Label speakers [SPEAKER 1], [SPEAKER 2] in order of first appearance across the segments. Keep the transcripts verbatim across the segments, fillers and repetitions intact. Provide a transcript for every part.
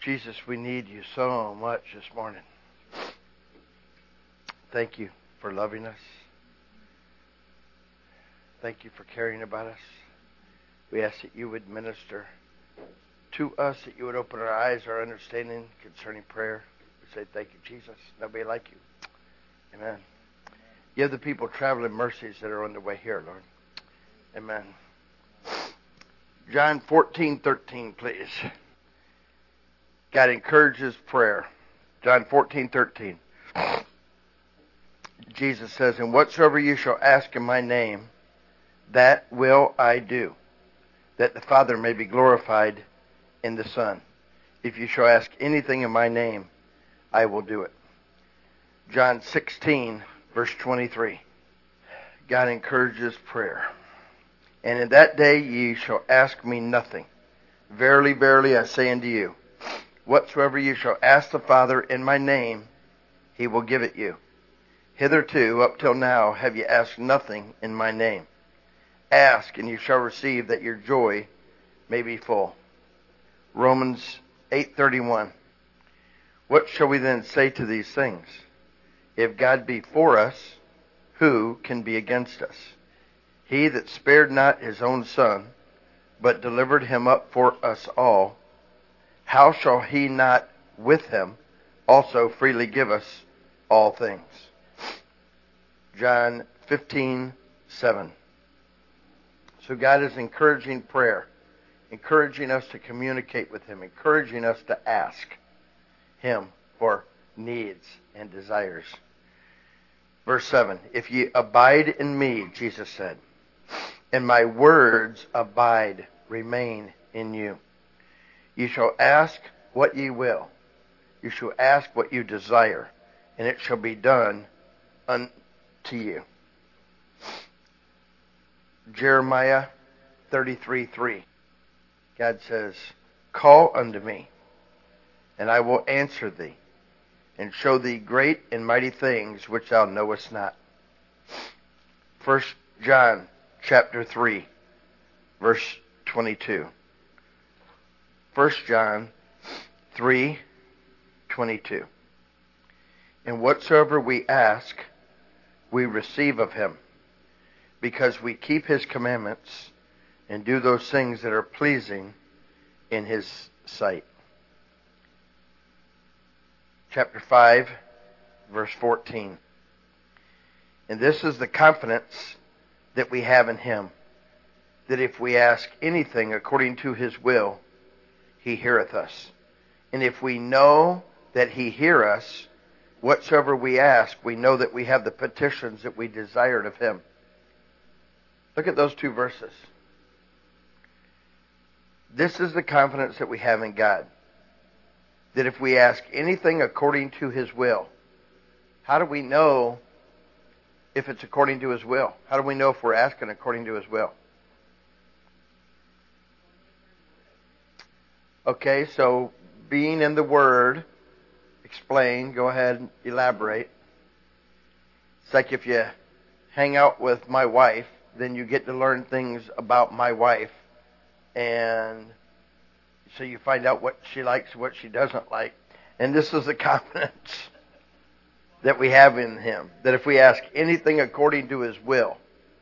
[SPEAKER 1] Jesus, we need you so much this morning. Thank you for loving us. Thank you for caring about us. We ask that you would minister to us, that you would open our eyes, our understanding concerning prayer. We say thank you, Jesus. Nobody like you. Amen. You have the people traveling mercies that are on the way here, Lord. Amen. John fourteen thirteen, please. God encourages prayer. John fourteen thirteen. Jesus says, "And whatsoever you shall ask in my name, that will I do, that the Father may be glorified in the Son. If you shall ask anything in my name, I will do it." John sixteen, verse twenty-three. God encourages prayer. "And in that day ye shall ask me nothing. Verily, verily, I say unto you, whatsoever you shall ask the Father in my name, he will give it you. Hitherto, up till now, have ye asked nothing in my name. Ask, and you shall receive, that your joy may be full." Romans eight thirty-one. "What shall we then say to these things? If God be for us, who can be against us? He that spared not his own Son, but delivered him up for us all, how shall he not with him also freely give us all things?" John fifteen seven. So God is encouraging prayer, encouraging us to communicate with him, encouraging us to ask him for needs and desires. Verse seven, "If ye abide in me," Jesus said, "and my words abide," remain in you, "ye shall ask what ye will. You shall ask what you desire, and it shall be done unto you." Jeremiah thirty-three three. God says, "Call unto me, and I will answer thee, and show thee great and mighty things which thou knowest not." First John chapter three, verse twenty-two. First John three twenty-two. "And whatsoever we ask, we receive of him, because we keep his commandments and do those things that are pleasing in his sight." Chapter five, verse fourteen. "And this is the confidence that we have in him, that if we ask anything according to his will, he heareth us. And if we know that he hear us, whatsoever we ask, we know that we have the petitions that we desired of him." Look at those two verses. This is the confidence that we have in God, that if we ask anything according to his will. How do we know if it's according to his will? How do we know if we're asking according to his will? Okay, so being in the Word, explain, go ahead and elaborate. It's like if you hang out with my wife, then you get to learn things about my wife, and so you find out what she likes, what she doesn't like. And this is the confidence that we have in him, that if we ask anything according to his will.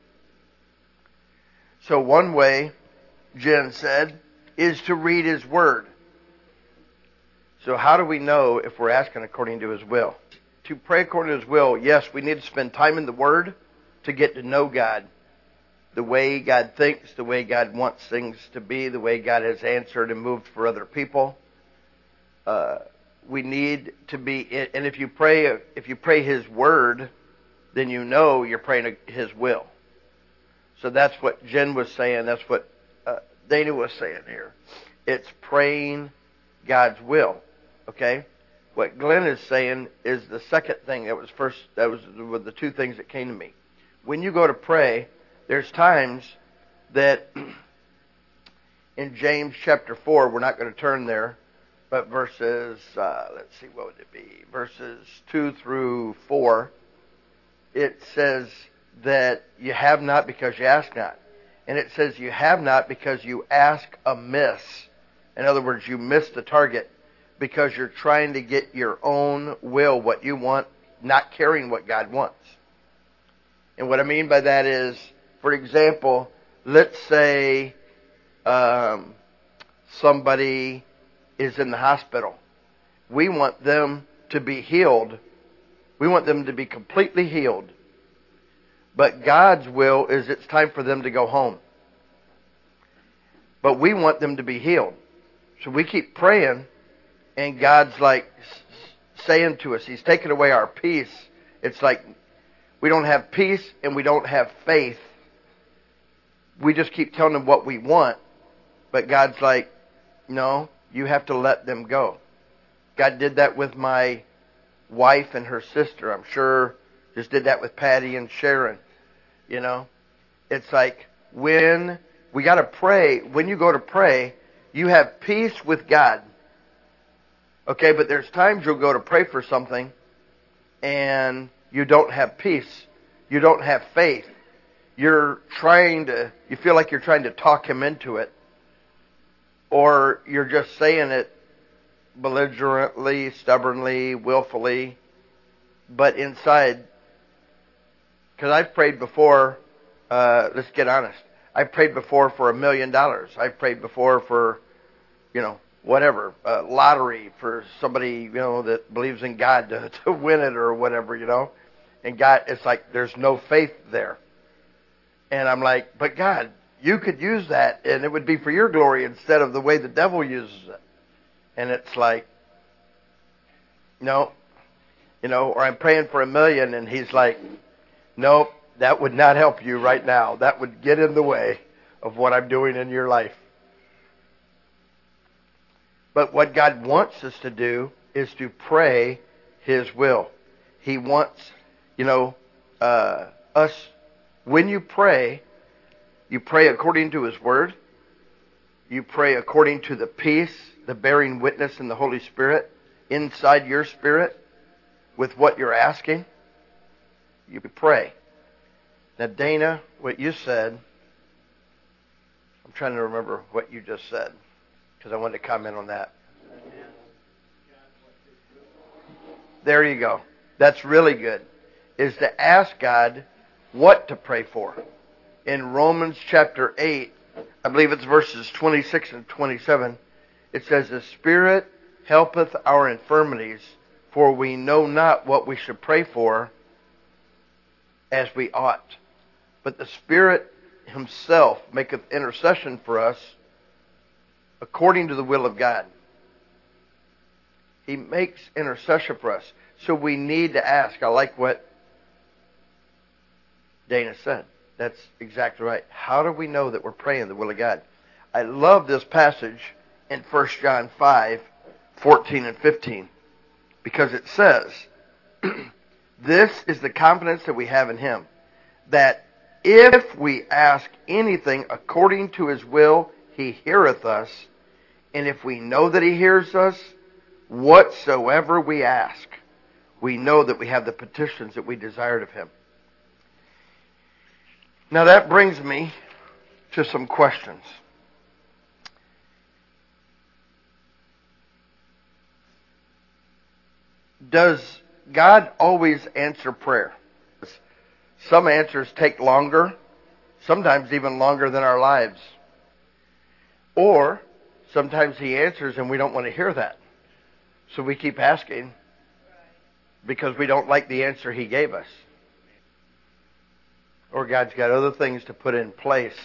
[SPEAKER 1] So one way, Jen said, is to read his word. So how do we know if we're asking according to his will? To pray according to his will, yes, we need to spend time in the word to get to know God. The way God thinks, the way God wants things to be, the way God has answered and moved for other people. Uh, we need to be, and if you pray, if you pray his word, then you know you're praying his will. So that's what Jen was saying. That's what uh, Dana was saying here. It's praying God's will. Okay? What Glenn is saying is the second thing that was first, that was the two things that came to me. When you go to pray, there's times that in James chapter four, we're not going to turn there, but verses, uh, let's see, what would it be? Verses two through four, it says that you have not because you ask not. And it says you have not because you ask amiss. In other words, you miss the target because you're trying to get your own will, what you want, not caring what God wants. And what I mean by that is, for example, let's say um, somebody is in the hospital. We want them to be healed. We want them to be completely healed. But God's will is it's time for them to go home. But we want them to be healed. So we keep praying, and God's like saying to us, He's taking away our peace. It's like we don't have peace and we don't have faith. We just keep telling them what we want. But God's like, no, you have to let them go. God did that with my wife and her sister. I'm sure just did that with Patty and Sharon. You know, it's like when we got to pray, when you go to pray, you have peace with God. Okay, but there's times you'll go to pray for something and you don't have peace. You don't have faith. You're trying to, you feel like you're trying to talk Him into it. Or you're just saying it belligerently, stubbornly, willfully. But inside, because I've prayed before, uh, let's get honest. I've prayed before for a million dollars. I've prayed before for, you know, whatever, uh, lottery for somebody, you know, that believes in God to, to win it or whatever, you know. And God, it's like there's no faith there. And I'm like, but God, you could use that and it would be for your glory instead of the way the devil uses it. And it's like, no, you know, or I'm praying for a million and He's like, nope, that would not help you right now. That would get in the way of what I'm doing in your life. But what God wants us to do is to pray His will. He wants, you know, uh, us, when you pray, you pray according to His Word. You pray according to the peace, the bearing witness in the Holy Spirit inside your spirit with what you're asking. You pray. Now, Dana, what you said, I'm trying to remember what you just said because I wanted to comment on that. There you go. That's really good. Is to ask God what to pray for. In Romans chapter eight, I believe it's verses twenty-six and twenty-seven, it says, the Spirit helpeth our infirmities, for we know not what we should pray for as we ought. But the Spirit Himself maketh intercession for us according to the will of God. He makes intercession for us. So we need to ask. I like what Dana said. That's exactly right. How do we know that we're praying the will of God? I love this passage in First John five, fourteen and fifteen. Because it says, this is the confidence that we have in Him, that if we ask anything according to His will, He heareth us. And if we know that He hears us, whatsoever we ask, we know that we have the petitions that we desired of Him. Now that brings me to some questions. Does God always answer prayer? Some answers take longer, sometimes even longer than our lives. Or sometimes He answers and we don't want to hear that. So we keep asking because we don't like the answer He gave us. Or God's got other things to put in place.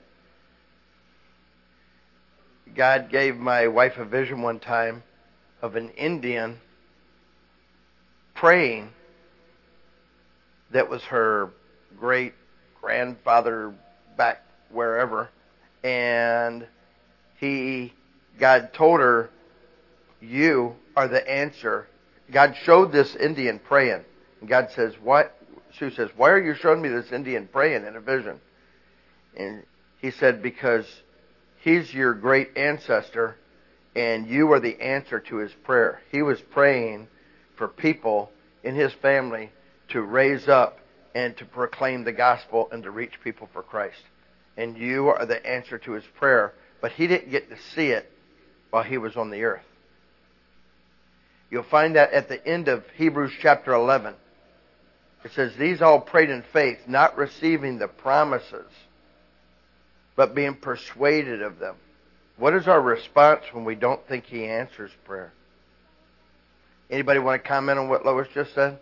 [SPEAKER 1] God gave my wife a vision one time of an Indian praying that was her great grandfather back wherever, and he God told her, you are the answer. God showed this Indian praying, and God says, what? Sue says, why are you showing me this Indian praying in a vision? And he said, because he's your great ancestor and you are the answer to his prayer. He was praying for people in his family to raise up and to proclaim the gospel and to reach people for Christ. And you are the answer to his prayer. But he didn't get to see it while he was on the earth. You'll find that at the end of Hebrews chapter eleven. It says, these all prayed in faith, not receiving the promises, but being persuaded of them. What is our response when we don't think He answers prayer? Anybody want to comment on what Lois just said?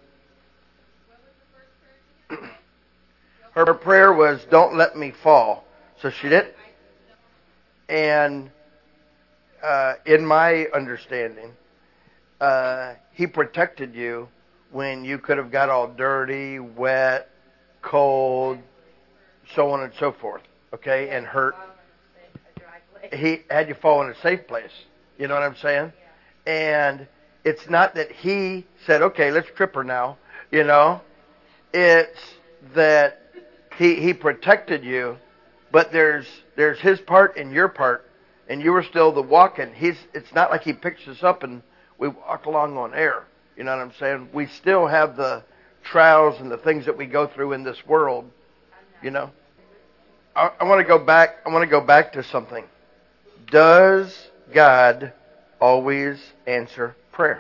[SPEAKER 1] Her prayer was, don't let me fall. So she did. And uh, in my understanding, uh, He protected you when you could have got all dirty, wet, cold, so on and so forth. Okay? And hurt. He had you fall in a safe place. You know what I'm saying? And it's not that He said, okay, let's trip her now. You know? It's that He He protected you, but there's there's His part and your part, and you were still the walking. He's it's not like He picks us up and we walk along on air. You know what I'm saying? We still have the trials and the things that we go through in this world. You know? I, I want to go back I want to go back to something. Does God always answer prayer?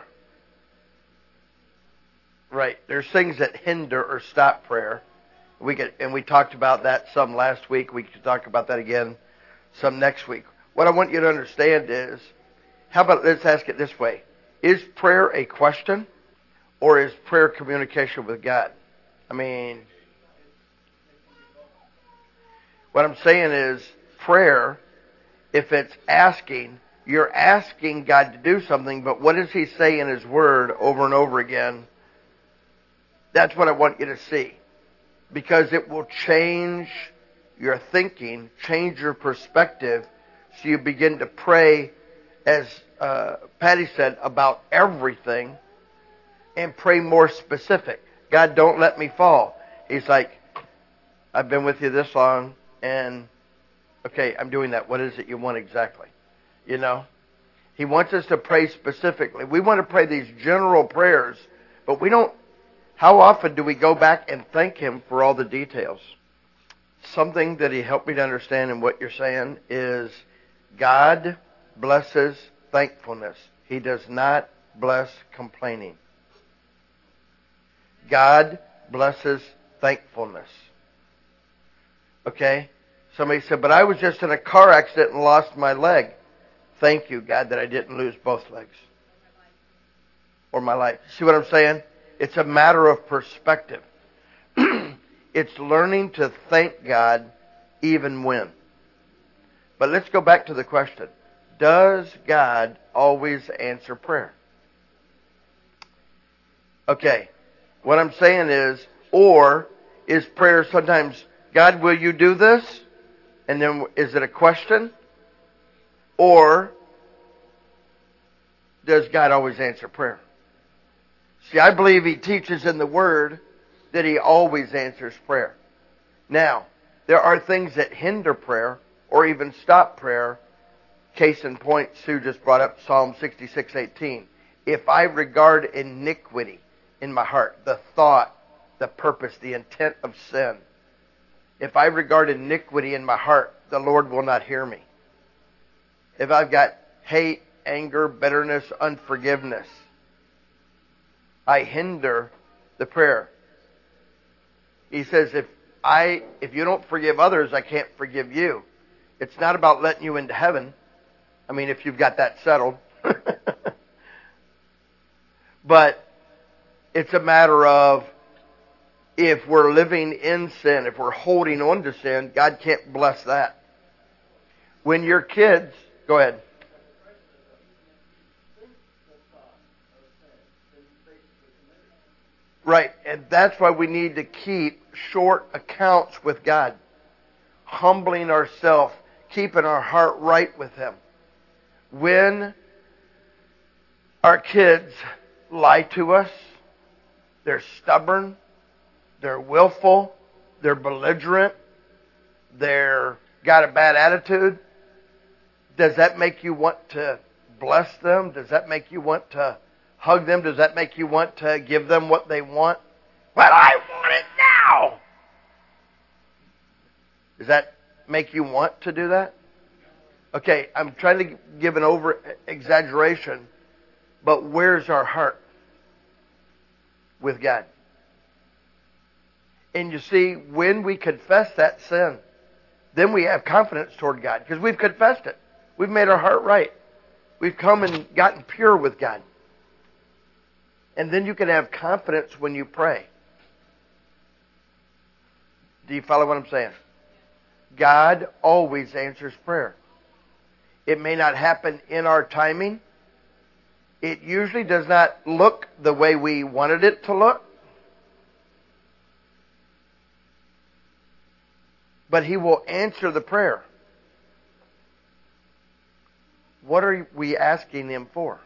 [SPEAKER 1] Right. There's things that hinder or stop prayer. We could, and we talked about that some last week. We could talk about that again some next week. What I want you to understand is, how about, let's ask it this way. Is prayer a question, or is prayer communication with God? I mean, what I'm saying is, prayer, if it's asking, you're asking God to do something, but what does He say in His Word over and over again? That's what I want you to see. Because it will change your thinking, change your perspective, so you begin to pray, as uh, Patty said, about everything, and pray more specific. God, don't let me fall. He's like, I've been with you this long, and okay, I'm doing that. What is it you want exactly? You know? He wants us to pray specifically. We want to pray these general prayers, but we don't. How often do we go back and thank Him for all the details? Something that He helped me to understand in what you're saying is God blesses thankfulness. He does not bless complaining. God blesses thankfulness. Okay? Somebody said, but I was just in a car accident and lost my leg. Thank you, God, that I didn't lose both legs. Or my life. See what I'm saying? It's a matter of perspective. It's learning to thank God even when. But let's go back to the question. Does God always answer prayer? Okay. What I'm saying is, or is prayer sometimes, God, will you do this? And then is it a question? Or does God always answer prayer? See, I believe He teaches in the Word that He always answers prayer. Now, there are things that hinder prayer or even stop prayer. Case in point, Sue just brought up Psalm sixty-six eighteen. If I regard iniquity in my heart, the thought, the purpose, the intent of sin, if I regard iniquity in my heart, the Lord will not hear me. If I've got hate, anger, bitterness, unforgiveness, I hinder the prayer. He says, if I, if you don't forgive others, I can't forgive you. It's not about letting you into heaven. I mean, if you've got that settled. But it's a matter of, if we're living in sin, if we're holding on to sin, God can't bless that. When your kids, go ahead. Right, and that's why we need to keep short accounts with God. Humbling ourselves, keeping our heart right with Him. When our kids lie to us, they're stubborn, they're willful, they're belligerent, they're got a bad attitude, does that make you want to bless them? Does that make you want to hug them? Does that make you want to give them what they want? But I want it now! Does that make you want to do that? Okay, I'm trying to give an over exaggeration, But where's our heart with God? And you see, when we confess that sin, then we have confidence toward God because we've confessed it. We've made our heart right. We've come and gotten pure with God. And then you can have confidence when you pray. Do you follow what I'm saying? God always answers prayer. It may not happen in our timing. It usually does not look the way we wanted it to look. But He will answer the prayer. What are we asking Him for?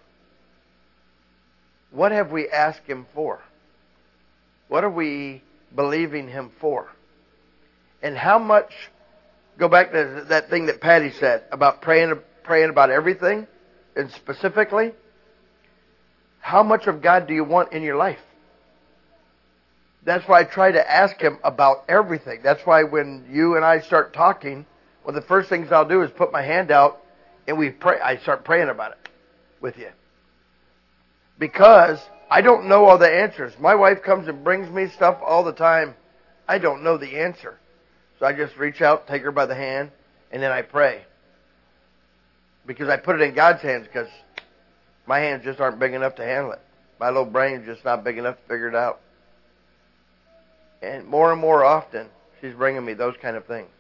[SPEAKER 1] What have we asked Him for? What are we believing Him for? And how much, go back to that thing that Patty said about praying, praying about everything, and specifically, how much of God do you want in your life? That's why I try to ask Him about everything. That's why when you and I start talking, one of the first things I'll do is put my hand out and we pray. I start praying about it with you. Because I don't know all the answers. My wife comes and brings me stuff all the time. I don't know the answer. So I just reach out, take her by the hand, and then I pray. Because I put it in God's hands because my hands just aren't big enough to handle it. My little brain's just not big enough to figure it out. And more and more often, she's bringing me those kind of things.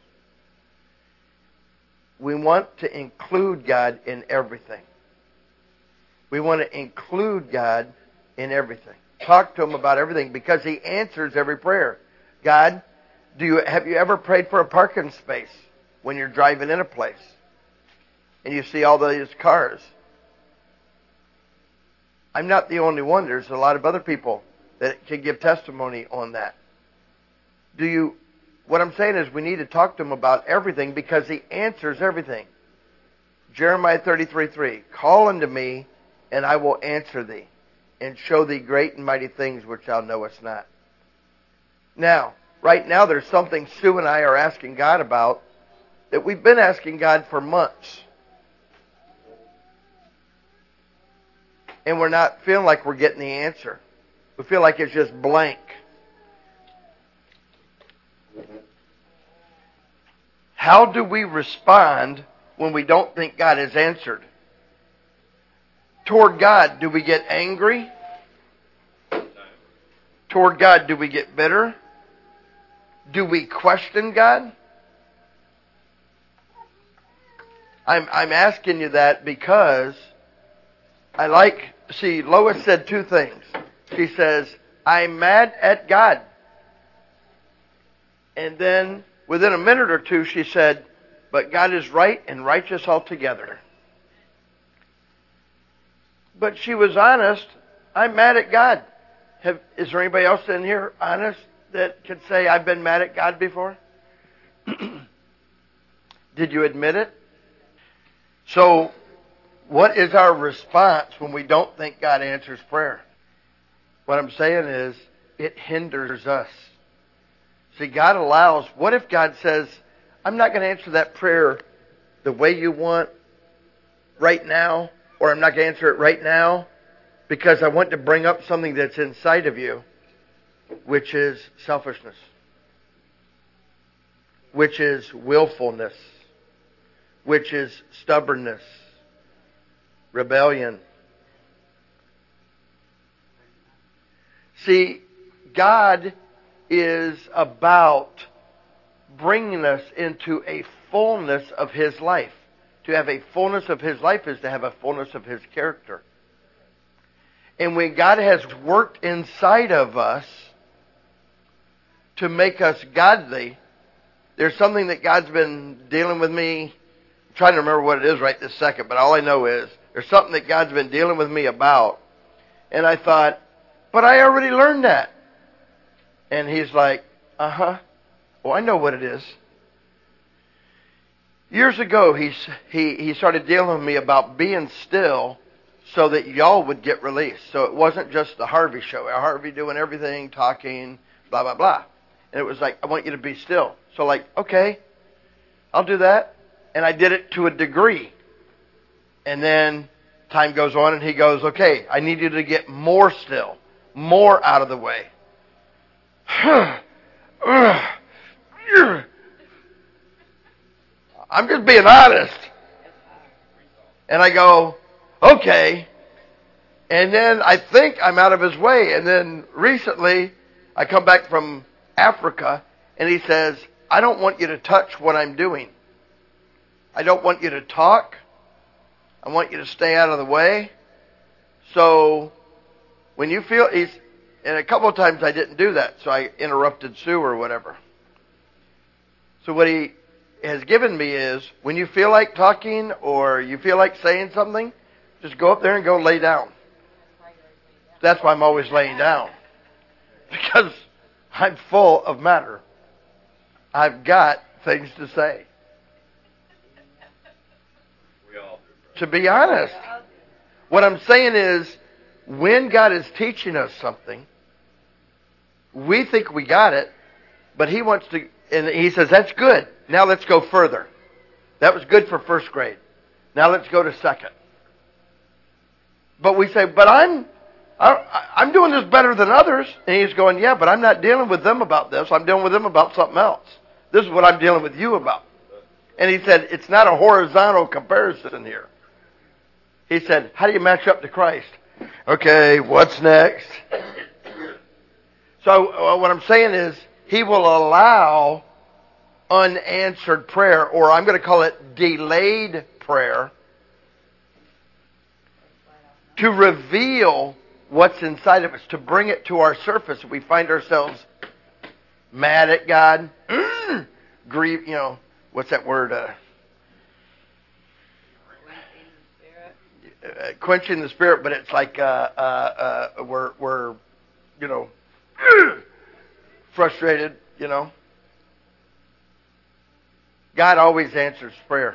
[SPEAKER 1] We want to include God in everything. We want to include God in everything. Talk to Him about everything because He answers every prayer. God, do you have you ever prayed for a parking space when you're driving in a place and you see all these cars? I'm not the only one. There's a lot of other people that can give testimony on that. Do you? What I'm saying is we need to talk to Him about everything because He answers everything. Jeremiah thirty-three three, call unto me, and I will answer thee, and show thee great and mighty things which thou knowest not. Now, right now there's something Sue and I are asking God about that we've been asking God for months. And we're not feeling like we're getting the answer. We feel like it's just blank. How do we respond when we don't think God has answered? Toward God, do we get angry? Toward God, do we get bitter? Do we question God? I'm, I'm asking you that because I like, see, Lois said two things. She says, I'm mad at God. And then within a minute or two, she said, but God is right and righteous altogether. But she was honest. I'm mad at God. Have, is there anybody else in here honest that can say, I've been mad at God before? Did you admit it? So, what is our response when we don't think God answers prayer? What I'm saying is, it hinders us. See, God allows, what if God says, I'm not going to answer that prayer the way you want right now, or I'm not going to answer it right now because I want to bring up something that's inside of you, which is selfishness, which is willfulness, which is stubbornness, rebellion. See, God is about bringing us into a fullness of His life. To have a fullness of His life is to have a fullness of His character. And when God has worked inside of us to make us godly, there's something that God's been dealing with me. I'm trying to remember what it is right this second, but all I know is there's something that God's been dealing with me about. And I thought, but I already learned that. And He's like, uh-huh. Well, I know what it is. Years ago, he, he, he started dealing with me about being still so that y'all would get released. So it wasn't just the Harvey show. Harvey doing everything, talking, blah, blah, blah. And it was like, I want you to be still. So like, okay, I'll do that. And I did it to a degree. And then time goes on and he goes, okay, I need you to get more still, more out of the way. I'm just being honest. And I go, okay. And then I think I'm out of his way. And then recently, I come back from Africa, and he says, I don't want you to touch what I'm doing. I don't want you to talk. I want you to stay out of the way. So, when you feel, he's, and a couple of times I didn't do that, so I interrupted Sue or whatever. So what he has given me is, when you feel like talking or you feel like saying something, just go up there and go lay down. That's why I'm always laying down. Because I'm full of matter. I've got things to say. To be honest. What I'm saying is, when God is teaching us something, we think we got it, but He wants to, and He says, that's good. Now let's go further. That was good for first grade. Now let's go to second. But we say, but I'm, I'm doing this better than others. And He's going, yeah, but I'm not dealing with them about this. I'm dealing with them about something else. This is what I'm dealing with you about. And He said, it's not a horizontal comparison here. He said, how do you match up to Christ? Okay, what's next? So uh, what I'm saying is, He will allow unanswered prayer, or I'm going to call it delayed prayer, to reveal what's inside of us, to bring it to our surface. We find ourselves mad at God, mm, grieve, you know, what's that word? Uh, uh, quenching the spirit, but it's like uh, uh, uh, we're, we're, you know, frustrated, you know. God always answers prayer.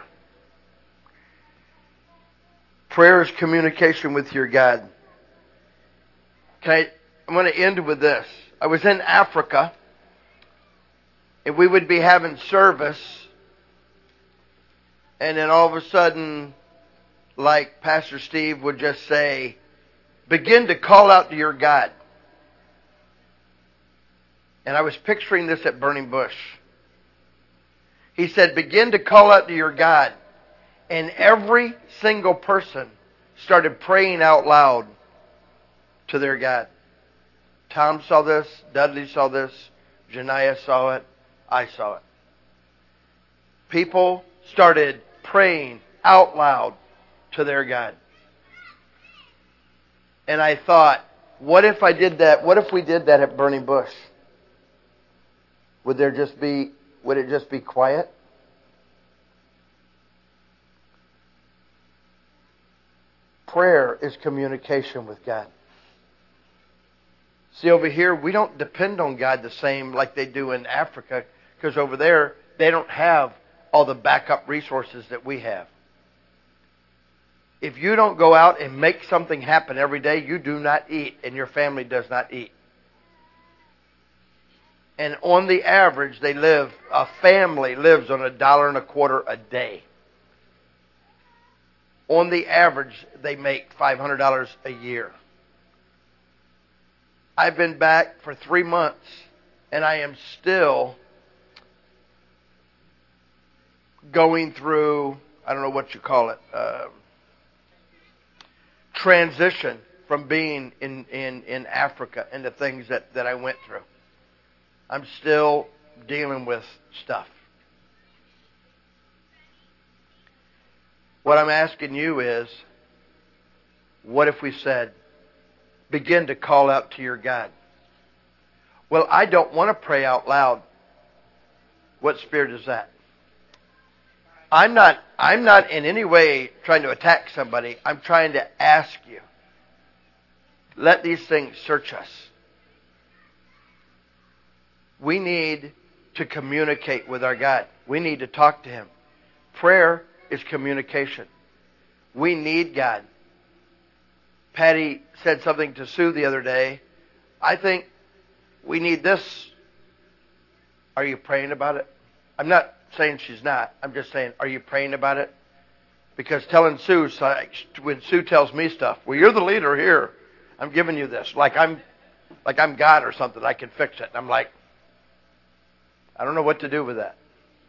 [SPEAKER 1] Prayer is communication with your God. Can I, I'm going to end with this. I was in Africa, and we would be having service, and then all of a sudden, like Pastor Steve would just say, begin to call out to your God. And I was picturing this at Burning Bush. He said, begin to call out to your God. And every single person started praying out loud to their God. Tom saw this. Dudley saw this. Janiah saw it. I saw it. People started praying out loud to their God. And I thought, what if I did that? What if we did that at Burning Bush? Would there just be, would it just be quiet? Prayer is communication with God. See, over here, we don't depend on God the same like they do in Africa, because over there, they don't have all the backup resources that we have. If you don't go out and make something happen every day, you do not eat, and your family does not eat. And on the average, they live, a family lives on a dollar and a quarter a day. On the average, they make five hundred dollars a year. I've been back for three months, and I am still going through, I don't know what you call it, uh, transition from being in, in, in Africa and the things that, that I went through. I'm still dealing with stuff. What I'm asking you is, what if we said, begin to call out to your God? Well, I don't want to pray out loud. What spirit is that? I'm not, I'm not in any way trying to attack somebody. I'm trying to ask you. Let these things search us. We need to communicate with our God. We need to talk to Him. Prayer is communication. We need God. Patty said something to Sue the other day. I think we need this. Are you praying about it? I'm not saying she's not. I'm just saying, are you praying about it? Because telling Sue, when Sue tells me stuff, well, you're the leader here. I'm giving you this. Like I'm, like I'm God or something. I can fix it. And I'm like, I don't know what to do with that.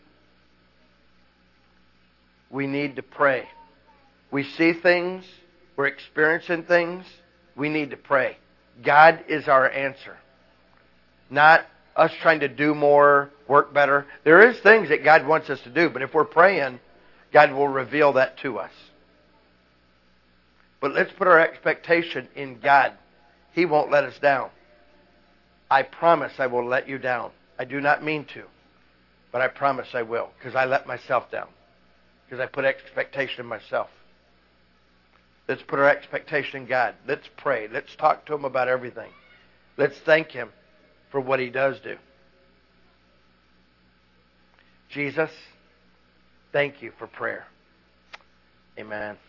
[SPEAKER 1] We need to pray. We see things. We're experiencing things. We need to pray. God is our answer. Not us trying to do more, work better. There is things that God wants us to do, but if we're praying, God will reveal that to us. But let's put our expectation in God. He won't let us down. I promise I will let you down. I do not mean to, but I promise I will, because I let myself down. Because I put expectation in myself. Let's put our expectation in God. Let's pray. Let's talk to Him about everything. Let's thank Him for what He does do. Jesus, thank you for prayer. Amen.